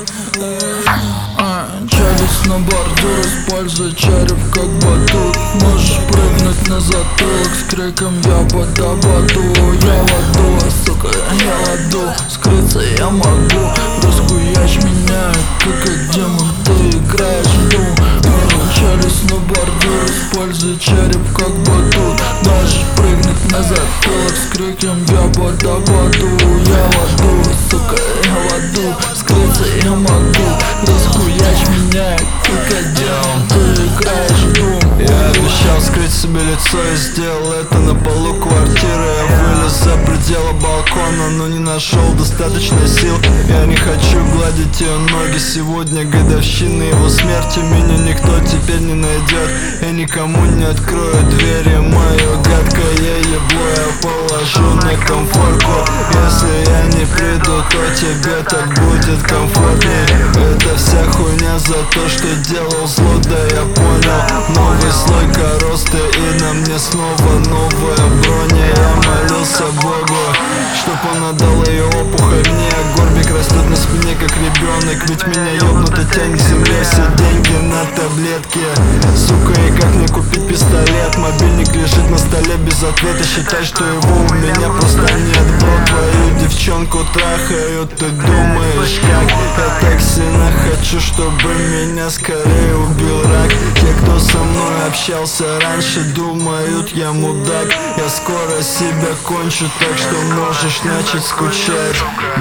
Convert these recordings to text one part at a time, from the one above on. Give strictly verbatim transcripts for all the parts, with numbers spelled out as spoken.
а, Челюсть на бордюр, используй череп как батут. Можешь прыгнуть на затылок с криком я бада-баду. Я в аду, сука, я в аду. Скрыться я могу, расхуячь меня, как и демон, ты играешь в Doom. Челюсть на бордюр, используй череп как батут. Можешь прыгнуть на затылок с криком я бада-баду. Я в аду, сука, я в аду. Скрыться я могу, расхуячь меня, как и демон, ты играешь в Doom. Я обещал скрыть себе лицо и сделал это на полу квартиры. Я вылез за пределы балкона, но не нашел достаточно сил. Я не хочу гладить ее ноги, сегодня годовщина его смерти. Меня никто теперь не найдет, я никому не открою двери. Мое гадкое ебло я положу на комфорку. Если я не приду, то тебе так будет комфортнее. Это вся хуйня за то, что делал зло, да я понял. Новый слой коросты и на мне снова новая броня. Я молился Богу, чтоб он отдал ее опухоль мне. Горбик растет на спине как ребенок, ведь меня ёбнуто тянет к земле. Все деньги на таблетки, сука, и как мне купить пистолет? Мобильник лежит на столе без ответа, считай, что его у меня просто нет. Бро, твою девчонку трахают, ты думаешь как? Я так сильно хочу, чтобы меня скорее убил рак. Те, кто со мной общался раньше, думают я мудак. Я скоро себя кончу, так что можешь начать скучать.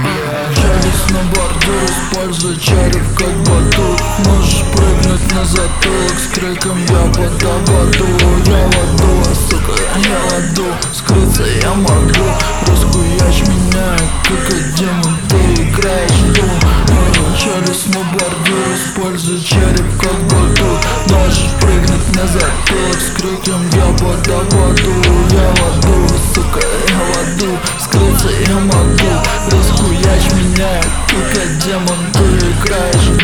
Челюсть на бордюр, используй череп как батут. Можешь прыгнуть на затылок с криком я бада-баду. Я в аду, сука, я в аду. Скрыться я могу, расхуячь меня, как и демон, ты играешь в Doom. Челюсть на бордюр, используй череп как батут. Можешь прыгнуть на затылок с криком я бада-баду. Я в аду, сука, я в аду. Скрыться я могу, расхуячь меня, как и демон, ты играешь